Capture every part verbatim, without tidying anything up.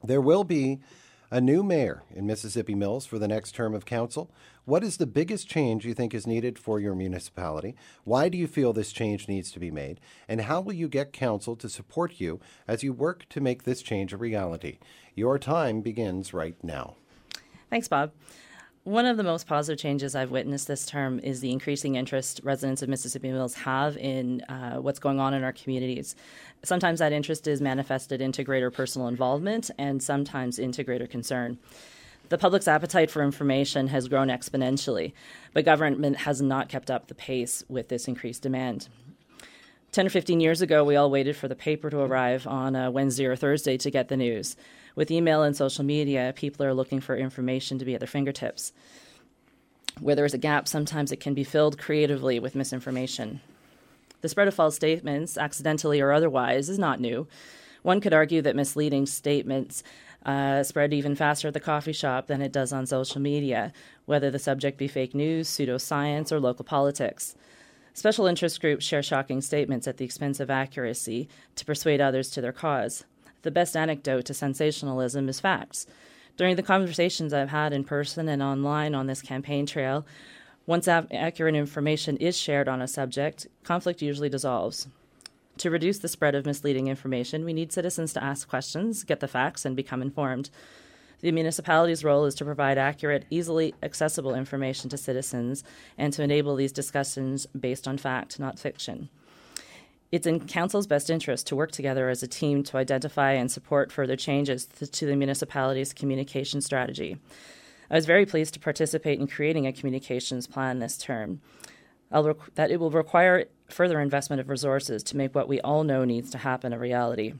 There will be a new mayor in Mississippi Mills for the next term of council. What is the biggest change you think is needed for your municipality? Why do you feel this change needs to be made? And how will you get council to support you as you work to make this change a reality? Your time begins right now. Thanks, Bob. One of the most positive changes I've witnessed this term is the increasing interest residents of Mississippi Mills have in uh, what's going on in our communities. Sometimes that interest is manifested into greater personal involvement and sometimes into greater concern. The public's appetite for information has grown exponentially, but government has not kept up the pace with this increased demand. ten or fifteen years ago, we all waited for the paper to arrive on a Wednesday or Thursday to get the news. With email and social media, people are looking for information to be at their fingertips. Where there is a gap, sometimes it can be filled creatively with misinformation. The spread of false statements, accidentally or otherwise, is not new. One could argue that misleading statements uh, spread even faster at the coffee shop than it does on social media, whether the subject be fake news, pseudoscience, or local politics. Special interest groups share shocking statements at the expense of accuracy to persuade others to their cause. The best antidote to sensationalism is facts. During the conversations I've had in person and online on this campaign trail, once accurate information is shared on a subject, conflict usually dissolves. To reduce the spread of misleading information, we need citizens to ask questions, get the facts, and become informed. The municipality's role is to provide accurate, easily accessible information to citizens and to enable these discussions based on fact, not fiction. It's in Council's best interest to work together as a team to identify and support further changes to the municipality's communication strategy. I was very pleased to participate in creating a communications plan this term. I'll rec- that it will require further investment of resources to make what we all know needs to happen a reality.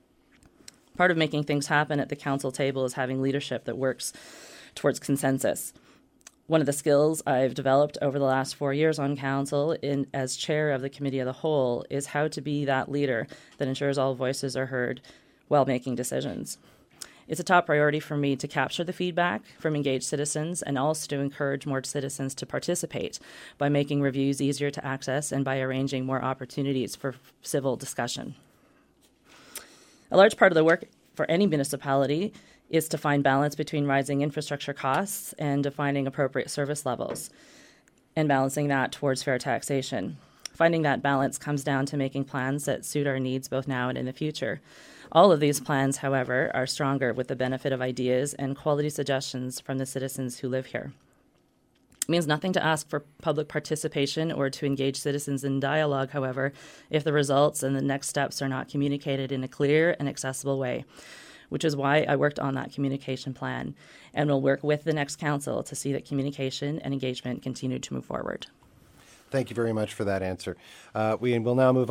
Part of making things happen at the council table is having leadership that works towards consensus. One of the skills I've developed over the last four years on council in, as chair of the Committee of the Whole is how to be that leader that ensures all voices are heard while making decisions. It's a top priority for me to capture the feedback from engaged citizens and also to encourage more citizens to participate by making reviews easier to access and by arranging more opportunities for civil discussion. A large part of the work for any municipality is to find balance between rising infrastructure costs and defining appropriate service levels and balancing that towards fair taxation. Finding that balance comes down to making plans that suit our needs both now and in the future. All of these plans, however, are stronger with the benefit of ideas and quality suggestions from the citizens who live here. It means nothing to ask for public participation or to engage citizens in dialogue, however, if the results and the next steps are not communicated in a clear and accessible way, which is why I worked on that communication plan and will work with the next council to see that communication and engagement continue to move forward. Thank you very much for that answer. Uh, we will now move on.